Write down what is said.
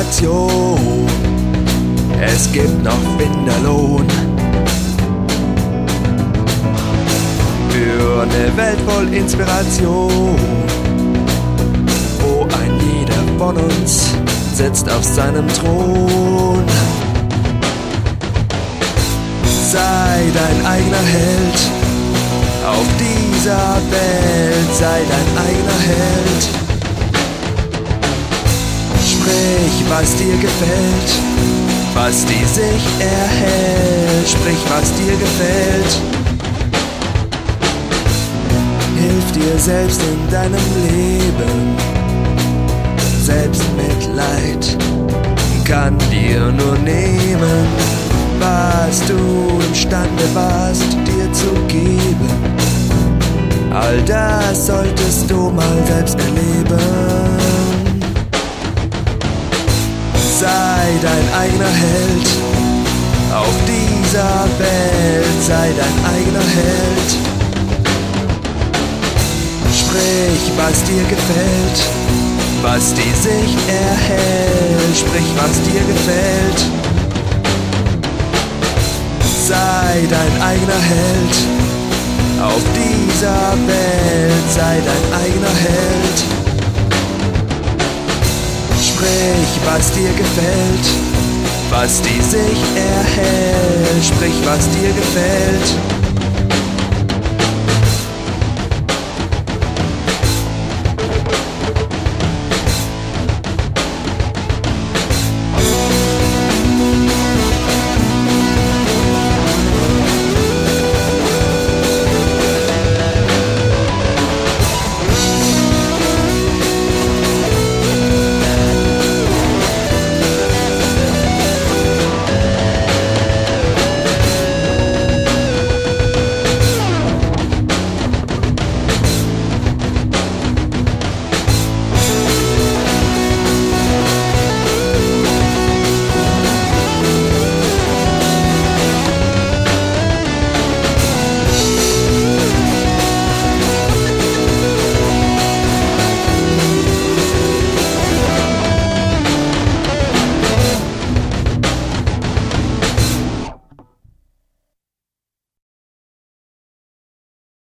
Inspiration. Es gibt noch Finderlohn für eine Welt voll Inspiration, wo ein jeder von uns sitzt auf seinem Thron. Sei dein eigener Held auf dieser Welt, sei dein eigener Held. Sprich, was dir gefällt, was die sich erhält. Sprich, was dir gefällt. Hilf dir selbst in deinem Leben. Selbstmitleid kann dir nur nehmen, was du imstande warst, dir zu geben. All das solltest du mal selbst erleben. Sei dein eigener Held auf dieser Welt, sei dein eigener Held. Sprich, was dir gefällt, was die sich erhält. Sprich, was dir gefällt. Sei dein eigener Held auf dieser Welt, sei dein eigener Held. Sprich, was dir gefällt, was die sich erhält. Sprich, was dir gefällt.